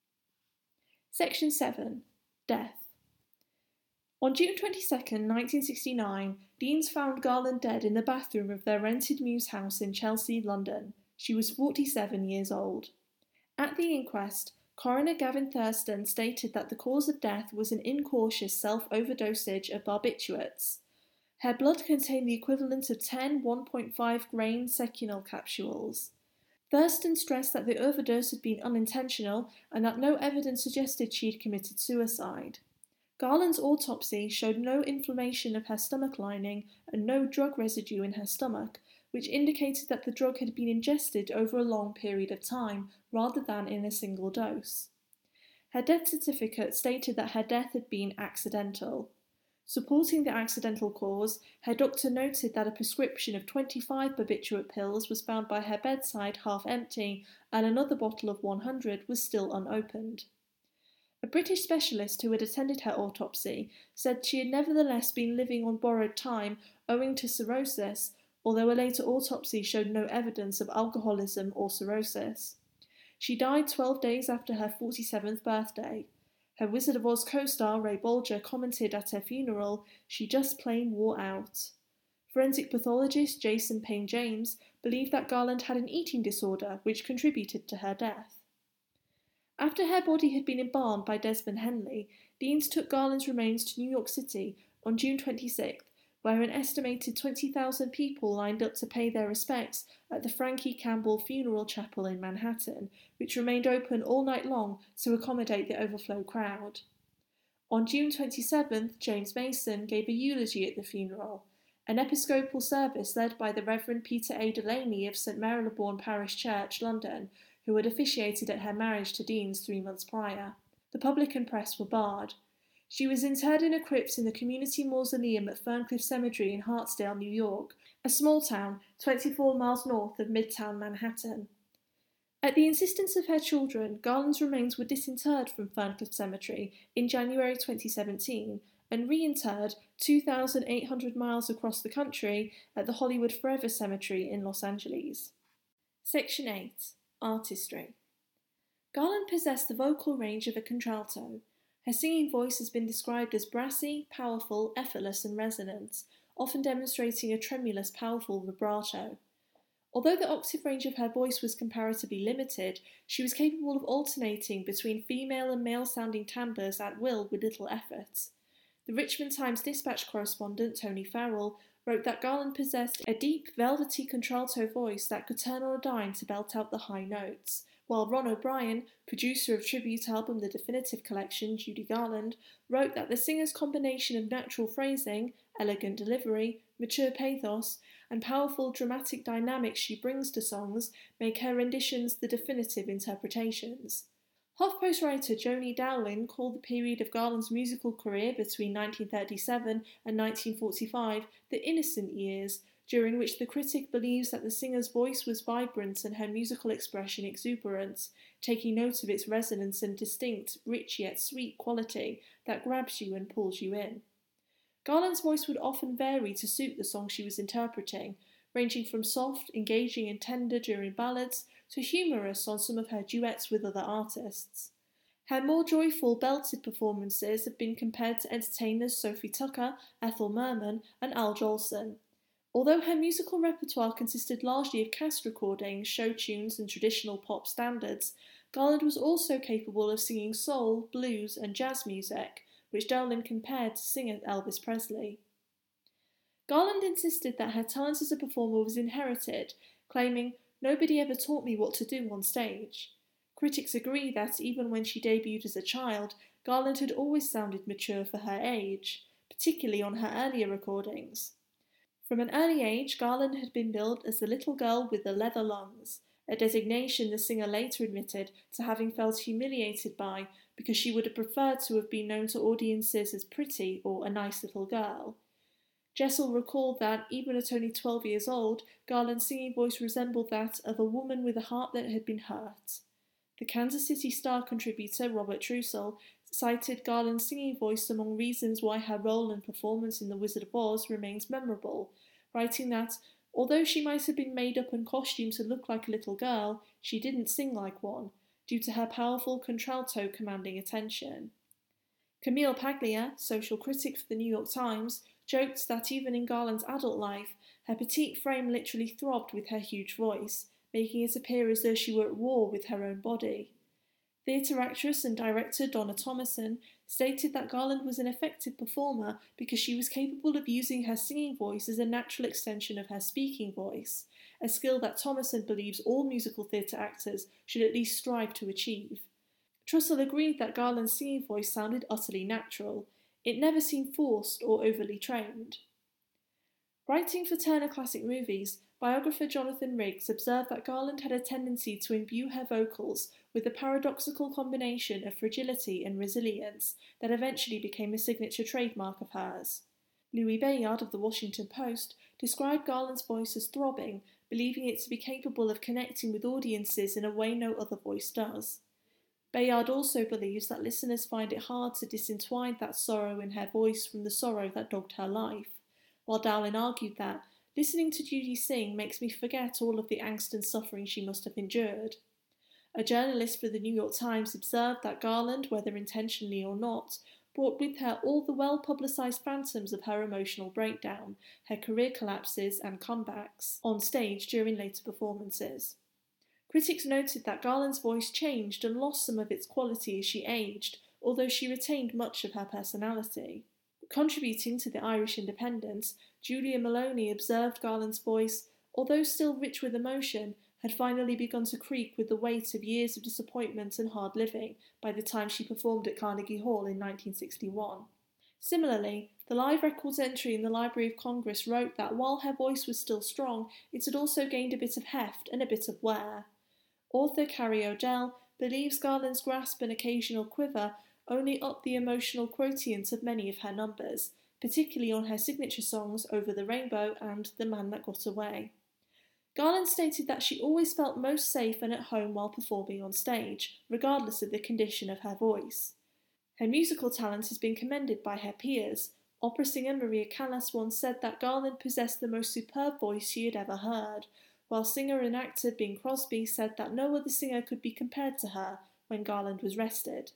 Section seven. Death. On June twenty-second, nineteen sixty-nine, Deans found Garland dead in the bathroom of their rented Mews house in Chelsea, London. She was forty-seven years old. At the inquest, Coroner Gavin Thurston stated that the cause of death was an incautious self-overdosage of barbiturates. Her blood contained the equivalent of ten one point five grain Seconal capsules. Thurston stressed that the overdose had been unintentional and that no evidence suggested she had committed suicide. Garland's autopsy showed no inflammation of her stomach lining and no drug residue in her stomach, which indicated that the drug had been ingested over a long period of time rather than in a single dose. Her death certificate stated that her death had been accidental. Supporting the accidental cause, her doctor noted that a prescription of twenty-five barbiturate pills was found by her bedside half empty and another bottle of one hundred was still unopened. A British specialist who had attended her autopsy said she had nevertheless been living on borrowed time owing to cirrhosis, although a later autopsy showed no evidence of alcoholism or cirrhosis. She died twelve days after her forty-seventh birthday. Her Wizard of Oz co-star Ray Bolger commented at her funeral, "She just plain wore out." Forensic pathologist Jason Payne James believed that Garland had an eating disorder which contributed to her death. After her body had been embalmed by Desmond Henley, Deans took Garland's remains to New York City on June twenty-sixth, where an estimated twenty thousand people lined up to pay their respects at the Frankie Campbell Funeral Chapel in Manhattan, which remained open all night long to accommodate the overflow crowd. On June twenty-seventh, James Mason gave a eulogy at the funeral. An episcopal service led by the Reverend Peter A. Delaney of St Marylebone Parish Church, London, who had officiated at her marriage to Deans three months prior. The public and press were barred. She was interred in a crypt in the community mausoleum at Ferncliff Cemetery in Hartsdale, New York, a small town twenty-four miles north of Midtown Manhattan. At the insistence of her children, Garland's remains were disinterred from Ferncliff Cemetery in January twenty seventeen and reinterred two thousand eight hundred miles across the country at the Hollywood Forever Cemetery in Los Angeles. Section eight. Artistry. Garland possessed the vocal range of a contralto. Her singing voice has been described as brassy, powerful, effortless and resonant, often demonstrating a tremulous, powerful vibrato. Although the octave range of her voice was comparatively limited, she was capable of alternating between female and male-sounding timbres at will with little effort. The Richmond Times-Dispatch correspondent Tony Farrell wrote that Garland possessed a deep, velvety contralto voice that could turn on a dime to belt out the high notes, while Ron O'Brien, producer of tribute album The Definitive Collection, Judy Garland, wrote that the singer's combination of natural phrasing, elegant delivery, mature pathos, and powerful dramatic dynamics she brings to songs make her renditions the definitive interpretations. HuffPost writer Joni Dowling called the period of Garland's musical career between nineteen thirty-seven and nineteen forty-five the innocent years, during which the critic believes that the singer's voice was vibrant and her musical expression exuberant, taking note of its resonance and distinct, rich yet sweet quality that grabs you and pulls you in. Garland's voice would often vary to suit the song she was interpreting, ranging from soft, engaging and tender during ballads to humorous on some of her duets with other artists. Her more joyful, belted performances have been compared to entertainers Sophie Tucker, Ethel Merman and Al Jolson. Although her musical repertoire consisted largely of cast recordings, show tunes and traditional pop standards, Garland was also capable of singing soul, blues and jazz music, which Dowling compared to singer Elvis Presley. Garland insisted that her talent as a performer was inherited, claiming, "Nobody ever taught me what to do on stage." Critics agree that even when she debuted as a child, Garland had always sounded mature for her age, particularly on her earlier recordings. From an early age, Garland had been billed as the little girl with the leather lungs, a designation the singer later admitted to having felt humiliated by because she would have preferred to have been known to audiences as pretty or a nice little girl. Jessel recalled that, even at only twelve years old, Garland's singing voice resembled that of a woman with a heart that had been hurt. The Kansas City Star contributor Robert Trussell cited Garland's singing voice among reasons why her role and performance in The Wizard of Oz remains memorable, writing that, although she might have been made up and costumed to look like a little girl, she didn't sing like one, due to her powerful contralto commanding attention. Camille Paglia, social critic for the New York Times, joked that even in Garland's adult life, her petite frame literally throbbed with her huge voice, making it appear as though she were at war with her own body. Theatre actress and director Donna Thomason stated that Garland was an effective performer because she was capable of using her singing voice as a natural extension of her speaking voice, a skill that Thomason believes all musical theatre actors should at least strive to achieve. Trussell agreed that Garland's singing voice sounded utterly natural. It never seemed forced or overly trained. Writing for Turner Classic Movies, biographer Jonathan Riggs observed that Garland had a tendency to imbue her vocals with a paradoxical combination of fragility and resilience that eventually became a signature trademark of hers. Louis Bayard of the Washington Post described Garland's voice as throbbing, believing it to be capable of connecting with audiences in a way no other voice does. Bayard also believes that listeners find it hard to disentwine that sorrow in her voice from the sorrow that dogged her life, while Dowling argued that listening to Judy sing makes me forget all of the angst and suffering she must have endured. A journalist for the New York Times observed that Garland, whether intentionally or not, brought with her all the well-publicised phantoms of her emotional breakdown, her career collapses and comebacks on stage during later performances. Critics noted that Garland's voice changed and lost some of its quality as she aged, although she retained much of her personality. Contributing to the Irish independence, Julia Maloney observed Garland's voice, although still rich with emotion, had finally begun to creak with the weight of years of disappointment and hard living by the time she performed at Carnegie Hall in nineteen sixty-one. Similarly, the live records entry in the Library of Congress wrote that while her voice was still strong, it had also gained a bit of heft and a bit of wear. Author Carrie Odell believes Garland's grasp and occasional quiver only upped the emotional quotient of many of her numbers, particularly on her signature songs Over the Rainbow and The Man That Got Away. Garland stated that she always felt most safe and at home while performing on stage, regardless of the condition of her voice. Her musical talent has been commended by her peers. Opera singer Maria Callas once said that Garland possessed the most superb voice she had ever heard, while singer and actor Bing Crosby said that no other singer could be compared to her when Garland was rested.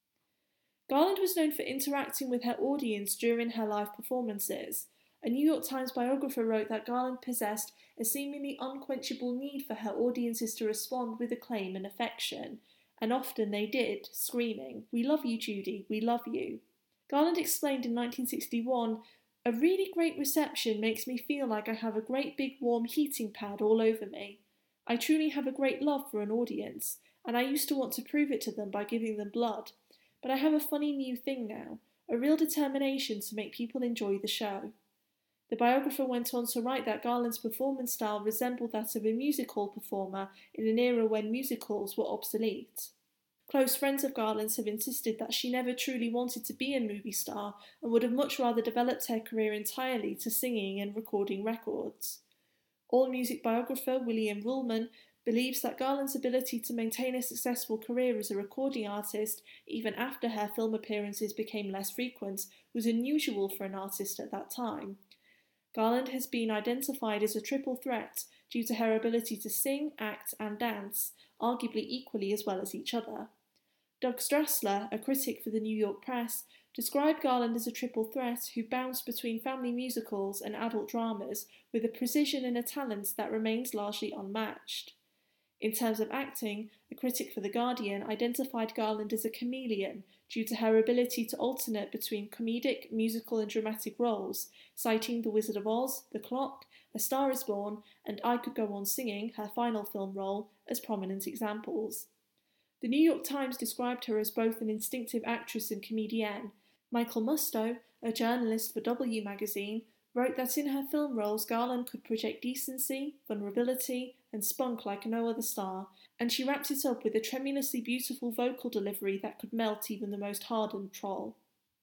Garland was known for interacting with her audience during her live performances. A New York Times biographer wrote that Garland possessed a seemingly unquenchable need for her audiences to respond with acclaim and affection, and often they did, screaming, "We love you, Judy, we love you." Garland explained in nineteen sixty-one, "A really great reception makes me feel like I have a great big warm heating pad all over me. I truly have a great love for an audience, and I used to want to prove it to them by giving them blood. But I have a funny new thing now, a real determination to make people enjoy the show." The biographer went on to write that Garland's performance style resembled that of a music hall performer in an era when music halls were obsolete. Close friends of Garland's have insisted that she never truly wanted to be a movie star and would have much rather developed her career entirely to singing and recording records. AllMusic biographer William Ruhlman believes that Garland's ability to maintain a successful career as a recording artist, even after her film appearances became less frequent, was unusual for an artist at that time. Garland has been identified as a triple threat due to her ability to sing, act, and dance, arguably equally as well as each other. Doug Strassler, a critic for the New York Press, described Garland as a triple threat who bounced between family musicals and adult dramas with a precision and a talent that remains largely unmatched. In terms of acting, a critic for The Guardian identified Garland as a chameleon due to her ability to alternate between comedic, musical and dramatic roles, citing The Wizard of Oz, The Clock, A Star is Born, and I Could Go On Singing, her final film role, as prominent examples. The New York Times described her as both an instinctive actress and comedienne. Michael Musto, a journalist for W magazine, wrote that in her film roles Garland could project decency, vulnerability, and spunk like no other star, and she wrapped it up with a tremulously beautiful vocal delivery that could melt even the most hardened troll.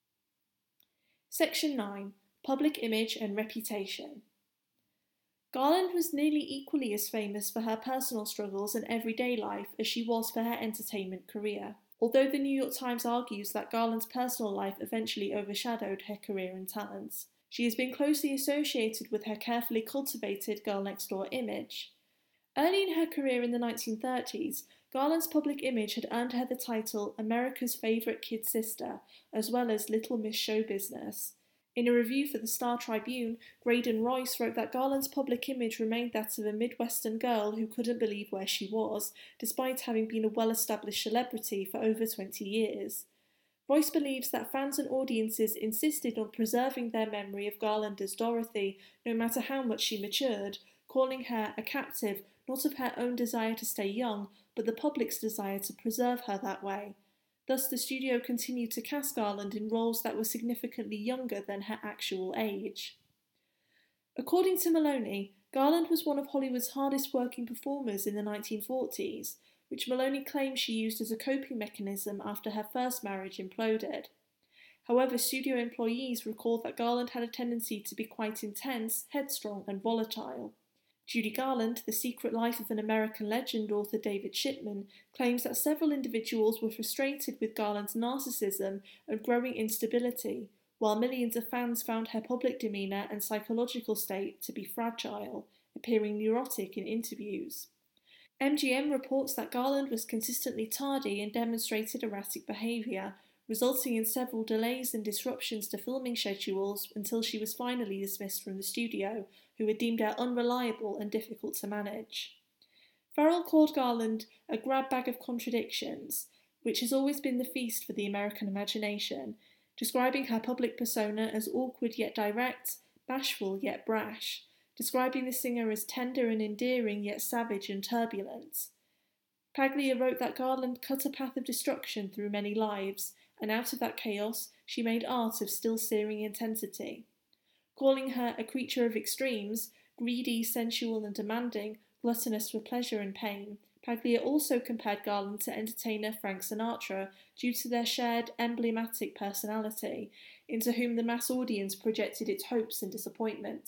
Section nine. Public Image and Reputation. Garland was nearly equally as famous for her personal struggles and everyday life as she was for her entertainment career, although the New York Times argues that Garland's personal life eventually overshadowed her career and talents. She has been closely associated with her carefully cultivated girl-next-door image. Early in her career in the nineteen thirties, Garland's public image had earned her the title America's Favourite Kid Sister, as well as Little Miss Show Business. In a review for the Star Tribune, Graydon Royce wrote that Garland's public image remained that of a Midwestern girl who couldn't believe where she was, despite having been a well-established celebrity for over twenty years. Royce believes that fans and audiences insisted on preserving their memory of Garland as Dorothy, no matter how much she matured, calling her a captive not of her own desire to stay young, but the public's desire to preserve her that way. Thus, the studio continued to cast Garland in roles that were significantly younger than her actual age. According to Maloney, Garland was one of Hollywood's hardest-working performers in the nineteen forties, which Maloney claims she used as a coping mechanism after her first marriage imploded. However, studio employees recalled that Garland had a tendency to be quite intense, headstrong, and volatile. Judy Garland, The Secret Life of an American Legend author David Shipman, claims that several individuals were frustrated with Garland's narcissism and growing instability, while millions of fans found her public demeanour and psychological state to be fragile, appearing neurotic in interviews. M G M reports that Garland was consistently tardy and demonstrated erratic behaviour, resulting in several delays and disruptions to filming schedules until she was finally dismissed from the studio, who had deemed her unreliable and difficult to manage. Farrell called Garland a grab bag of contradictions, which has always been the feast for the American imagination, describing her public persona as awkward yet direct, bashful yet brash, describing the singer as tender and endearing yet savage and turbulent. Paglia wrote that Garland cut a path of destruction through many lives, and out of that chaos she made art of still searing intensity. Calling her a creature of extremes, greedy, sensual and demanding, gluttonous for pleasure and pain, Paglia also compared Garland to entertainer Frank Sinatra due to their shared emblematic personality, into whom the mass audience projected its hopes and disappointments,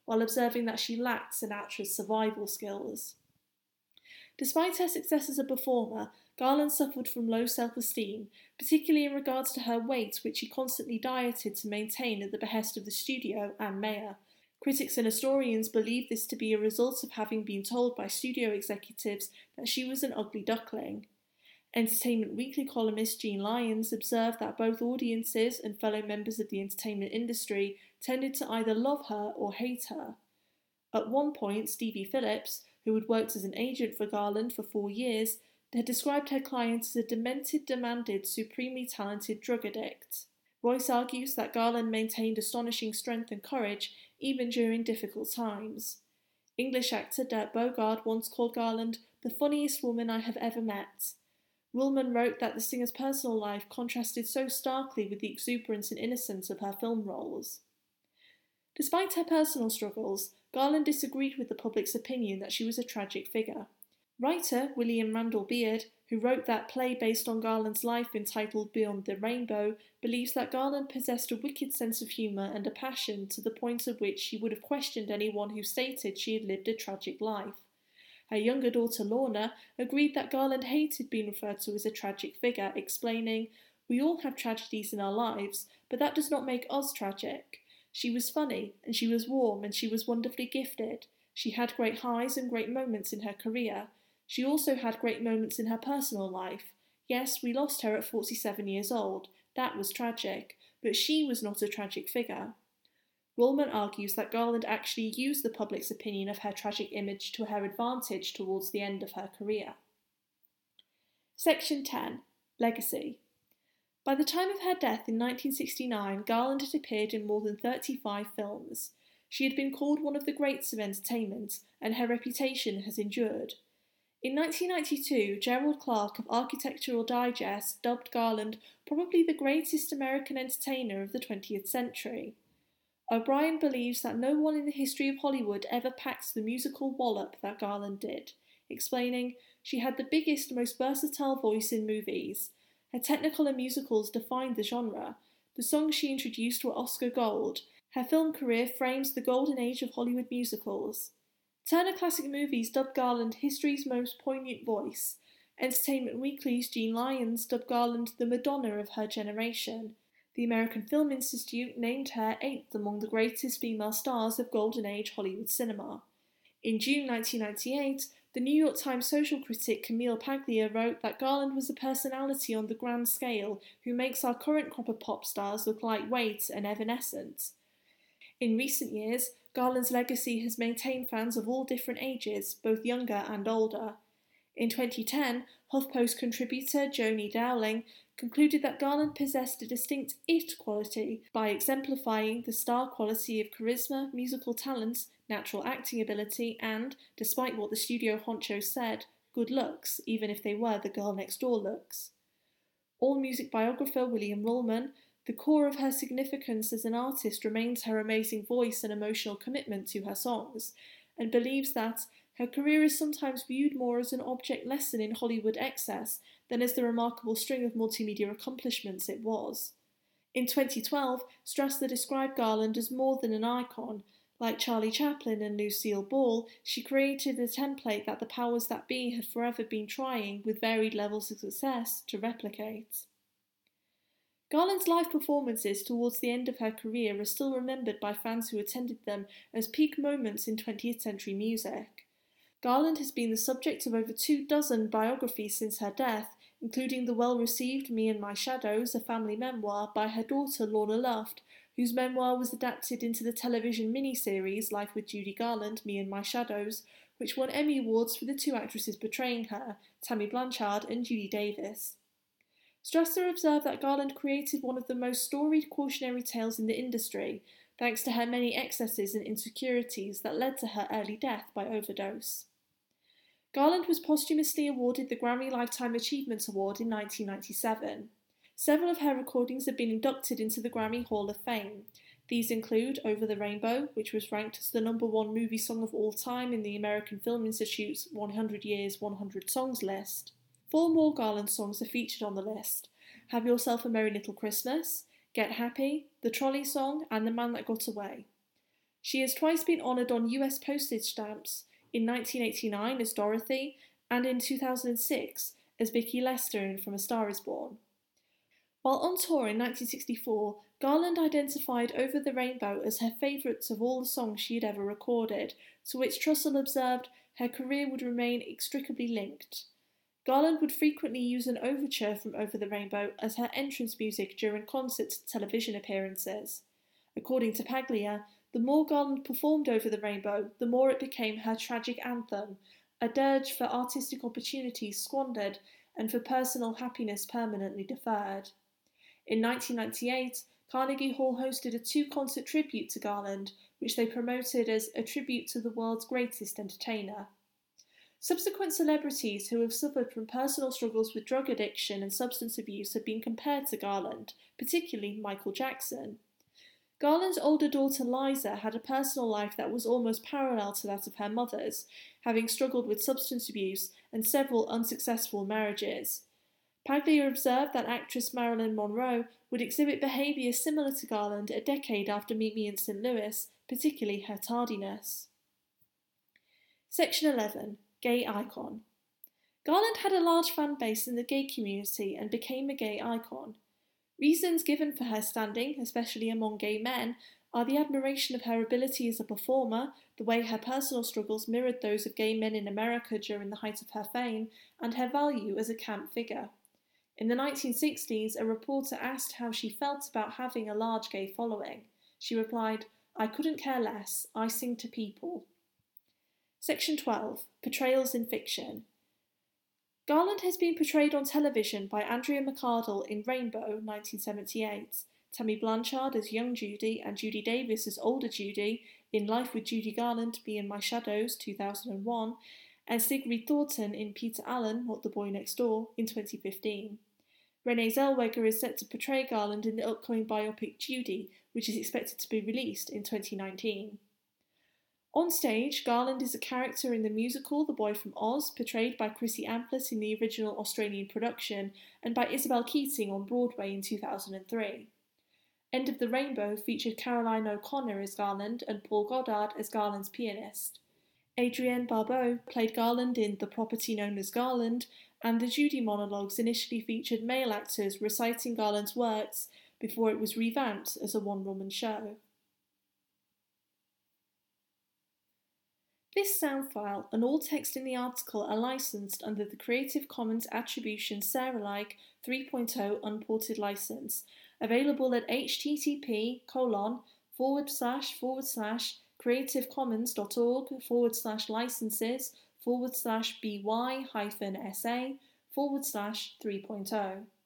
while observing that she lacked Sinatra's survival skills. Despite her success as a performer, Garland suffered from low self-esteem, particularly in regards to her weight, which she constantly dieted to maintain at the behest of the studio and Mayer. Critics and historians believe this to be a result of having been told by studio executives that she was an ugly duckling. Entertainment Weekly columnist Jean Lyons observed that both audiences and fellow members of the entertainment industry tended to either love her or hate her. At one point, Stevie Phillips, who had worked as an agent for Garland for four years, had described her client as a demented, demanded, supremely talented drug addict. Royce argues that Garland maintained astonishing strength and courage even during difficult times. English actor Dirk Bogarde once called Garland the funniest woman I have ever met. Ruhlman wrote that the singer's personal life contrasted so starkly with the exuberance and innocence of her film roles. Despite her personal struggles, Garland disagreed with the public's opinion that she was a tragic figure. Writer William Randall Beard, who wrote that play based on Garland's life entitled Beyond the Rainbow, believes that Garland possessed a wicked sense of humour and a passion to the point at which she would have questioned anyone who stated she had lived a tragic life. Her younger daughter Lorna agreed that Garland hated being referred to as a tragic figure, explaining, "We all have tragedies in our lives, but that does not make us tragic. She was funny, and she was warm, and she was wonderfully gifted. She had great highs and great moments in her career. She also had great moments in her personal life. Yes, we lost her at forty-seven years old. That was tragic, but she was not a tragic figure." Ruhlman argues that Garland actually used the public's opinion of her tragic image to her advantage towards the end of her career. Section ten. Legacy. By the time of her death in nineteen sixty-nine, Garland had appeared in more than thirty-five films. She had been called one of the greats of entertainment, and her reputation has endured. In nineteen ninety-two, Gerald Clark of Architectural Digest dubbed Garland probably the greatest American entertainer of the twentieth century. O'Brien believes that no one in the history of Hollywood ever packed the musical wallop that Garland did, explaining, "She had the biggest, most versatile voice in movies. Her technical and musicals defined the genre. The songs she introduced were Oscar gold. Her film career frames the golden age of Hollywood musicals." Turner Classic Movies dubbed Garland history's most poignant voice. Entertainment Weekly's Jean Lyons dubbed Garland the Madonna of her generation. The American Film Institute named her eighth among the greatest female stars of Golden Age Hollywood cinema. In June nineteen ninety-eight, the New York Times social critic Camille Paglia wrote that Garland was a personality on the grand scale who makes our current crop of pop stars look lightweight and evanescent. In recent years, Garland's legacy has maintained fans of all different ages, both younger and older. In twenty ten, HuffPost contributor Joni Dowling concluded that Garland possessed a distinct it quality by exemplifying the star quality of charisma, musical talents, natural acting ability, and, despite what the studio honcho said, good looks, even if they were the girl next door looks. AllMusic biographer William Ruhlman, the core of her significance as an artist remains her amazing voice and emotional commitment to her songs, and believes that her career is sometimes viewed more as an object lesson in Hollywood excess than as the remarkable string of multimedia accomplishments it was. In twenty twelve, Strasser described Garland as more than an icon. Like Charlie Chaplin and Lucille Ball, she created a template that the powers that be have forever been trying, with varied levels of success, to replicate. Garland's live performances towards the end of her career are still remembered by fans who attended them as peak moments in twentieth century music. Garland has been the subject of over two dozen biographies since her death, including the well-received Me and My Shadows, a family memoir by her daughter Lorna Luft, whose memoir was adapted into the television miniseries Life with Judy Garland, Me and My Shadows, which won Emmy Awards for the two actresses portraying her, Tammy Blanchard and Judy Davis. Strasser observed that Garland created one of the most storied cautionary tales in the industry, thanks to her many excesses and insecurities that led to her early death by overdose. Garland was posthumously awarded the Grammy Lifetime Achievement Award in nineteen ninety-seven. Several of her recordings have been inducted into the Grammy Hall of Fame. These include Over the Rainbow, which was ranked as the number one movie song of all time in the American Film Institute's one hundred Years, one hundred Songs list. Four more Garland songs are featured on the list: Have Yourself a Merry Little Christmas, Get Happy, The Trolley Song, and The Man That Got Away. She has twice been honoured on U S postage stamps, in nineteen eighty-nine as Dorothy and in two thousand six as Vicky Lester in From a Star is Born. While on tour in nineteen sixty-four, Garland identified Over the Rainbow as her favourite of all the songs she had ever recorded, to which Trussell observed her career would remain inextricably linked. Garland would frequently use an overture from Over the Rainbow as her entrance music during concerts and television appearances. According to Paglia, the more Garland performed Over the Rainbow, the more it became her tragic anthem, a dirge for artistic opportunities squandered and for personal happiness permanently deferred. In nineteen ninety-eight, Carnegie Hall hosted a two-concert tribute to Garland, which they promoted as a tribute to the world's greatest entertainer. Subsequent celebrities who have suffered from personal struggles with drug addiction and substance abuse have been compared to Garland, particularly Michael Jackson. Garland's older daughter Liza had a personal life that was almost parallel to that of her mother's, having struggled with substance abuse and several unsuccessful marriages. Paglia observed that actress Marilyn Monroe would exhibit behaviour similar to Garland a decade after Meet Me in Saint Louis, particularly her tardiness. Section eleven. Gay Icon. Garland had a large fan base in the gay community and became a gay icon. Reasons given for her standing, especially among gay men, are the admiration of her ability as a performer, the way her personal struggles mirrored those of gay men in America during the height of her fame, and her value as a camp figure. In the nineteen sixties, a reporter asked how she felt about having a large gay following. She replied, "I couldn't care less. I sing to people." Section twelve. Portrayals in Fiction. Garland has been portrayed on television by Andrea McArdle in Rainbow, nineteen seventy-eight, Tammy Blanchard as young Judy and Judy Davis as older Judy in Life with Judy Garland, Me and My Shadows, two thousand one, and Sigrid Thornton in Peter Allen, Not the Boy Next Door, in twenty fifteen. Renee Zellweger is set to portray Garland in the upcoming biopic Judy, which is expected to be released in twenty nineteen. On stage, Garland is a character in the musical The Boy from Oz, portrayed by Chrissy Amplas in the original Australian production, and by Isabel Keating on Broadway in two thousand three. End of the Rainbow featured Caroline O'Connor as Garland and Paul Goddard as Garland's pianist. Adrienne Barbeau played Garland in The Property Known as Garland, and the Judy monologues initially featured male actors reciting Garland's works before it was revamped as a one-woman show. This sound file and all text in the article are licensed under the Creative Commons Attribution Sarah-like three point oh unported license, available at http colon forward slash forward slash creativecommons.org forward slash licenses forward slash by hyphen sa forward slash 3.0.